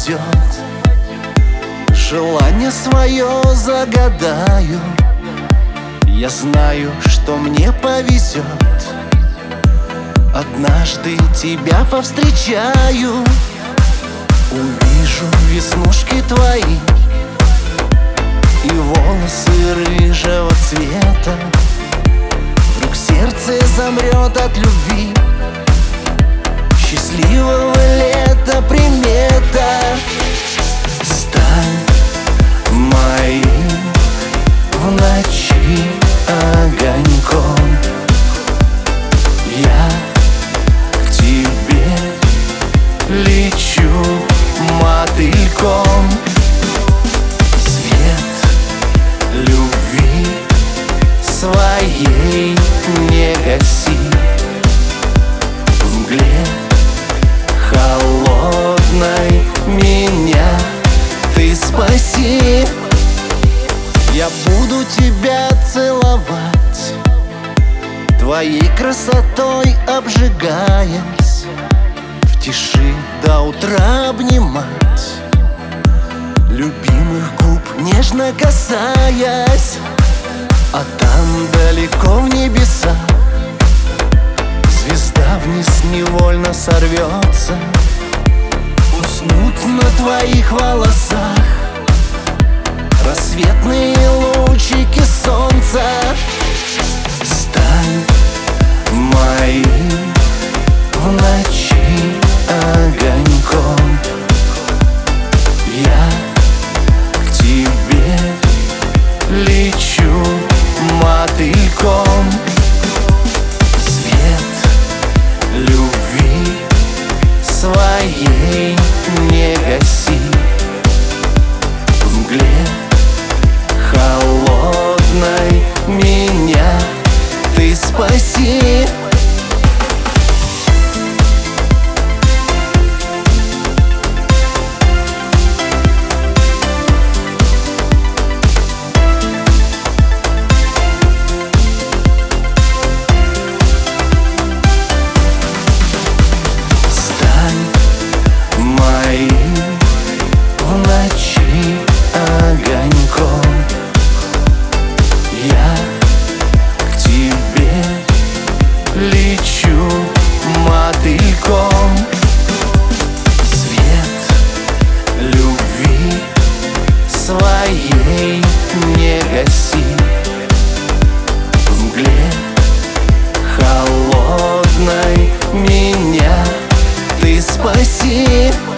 упадет, желание свое загадаю. Я знаю, что мне повезет, однажды тебя повстречаю. Увижу веснушки твои и волосы рыжего цвета. Вдруг сердце замрет от любви. Счастливого лета примета. Стань моим в ночи огоньком. Я к тебе лечу мотыльком. Свет любви своей не гаси. В мгле холодной меня ты спаси. Я буду тебя целовать, твоей красотой обжигаясь, в тиши до утра обнимать, любимых губ нежно касаясь. А там далеко в небеса звезда вниз невольно сорвется. Уснут на твоих волосах рассветные лучики солнца. Стань моим в ночи огоньком. Я к тебе лечу мотыльком. Свет любви своей не гаси. В мгле холодной меня ты спаси. В ночи огоньком. Я к тебе лечу мотыльком. Свет любви своей не гаси. В мгле холодной меня ты спаси.